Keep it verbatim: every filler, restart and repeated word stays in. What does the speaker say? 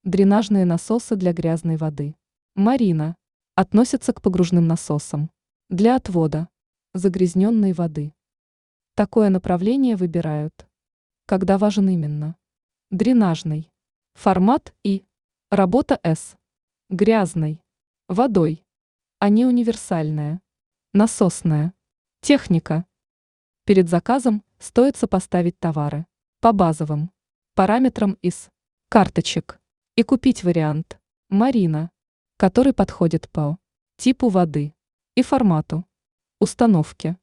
Дренажные насосы для грязной воды. Марина. Относятся к погружным насосам. Для отвода загрязненной воды. Такое направление выбирают, когда важен именно дренажный формат и работа с грязной водой, а не универсальная насосная техника. Перед заказом стоит сопоставить товары по базовым параметрам из карточек и купить вариант Марина, который подходит по типу воды и формату установки.